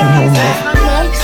American Homemade.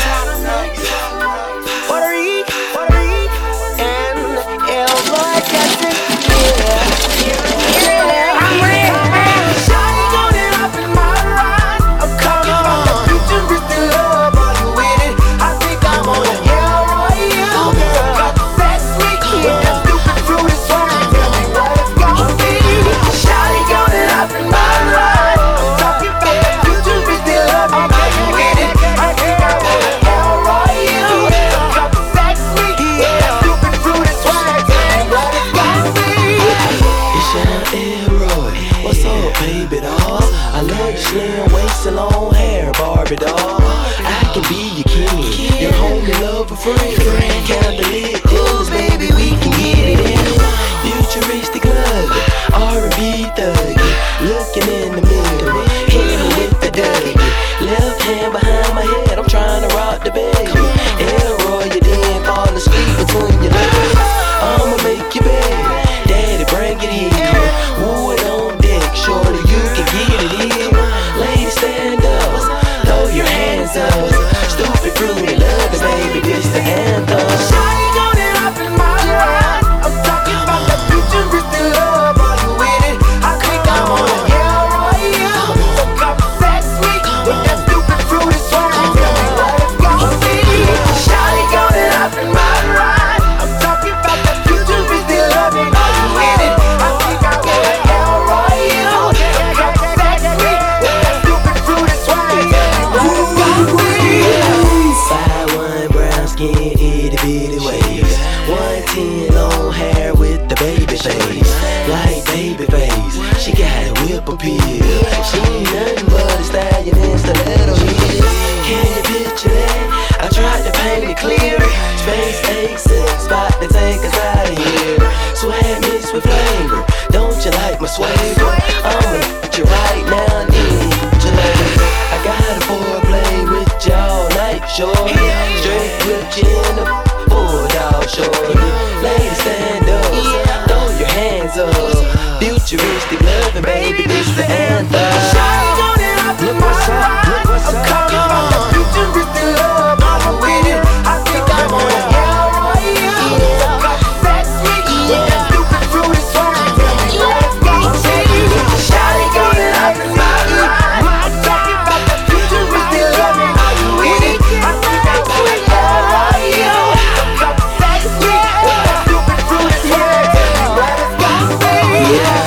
Baby doll, I love your slim waist and long hair, Barbie doll. I can be your king, your homie, lover, friend. Candlelit dinners, baby, we can get it in. Futuristic love, R&B thug, looking in the mirror, hit me with the Dougie. Left hand behind my head, I'm trying to rock the baby. Elroy, you didn't fall asleep between your legs. I'ma make you bed, daddy, bring it in. Woo it on deck, shorty, you can get it in. Ladies, stand up, throw your hands up. Stupid, fruity, love it, baby, this the anthem. Shawty got it up in my ride. I'm talking about that futuristic love. Are you with it? I think I'm on a Elroy, yeah. So come sex me with that stupid fruity swag. Tell me what it's gonna be. Shawty got it up in my ride. I'm talking about that futuristic love. Are you with it? I think I'm on a Elroy, yeah. So come sex me with that stupid fruity swag. Tell me what it's gonna be. 5'1" brown skin, itty bitty waist. 110 long hair with the baby face, like baby face. She got a whip appeal. She ain't nothing but a stallion in stiletto heels. Can you picture that? I tried to paint it clear. Space accent, spot to take us out of here. Swag mixed with flavor. Don't you like my swagger? I'ma hit you right now, need you later. I got a foreplay with you all night, shorty. Straight with you in the bulldog, shorty. Ladies, stand up, throw your hands up. Futuristic loving, baby, this the anthem. Shawty got it up in my ride. I'm talking about that futuristic love. Are you with it? I think I'm on a Elroy, yeah. So come sex me with that stupid fruity swag. Tell me what it's gonna be. Shawty got it up in my ride. I'm talking about that futuristic love. Are you with it? I think I'm on a Elroy, yeah. So come sex me with that stupid fruity swag. Tell me what it's gonna be.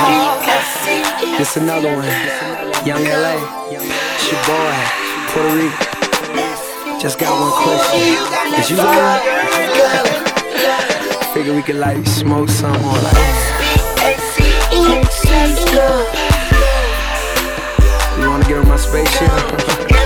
This another one, Young LA, it's your boy, Puerto Rico. Just got one question, is you good? Figure we could like smoke some or like. You wanna get on my spaceship?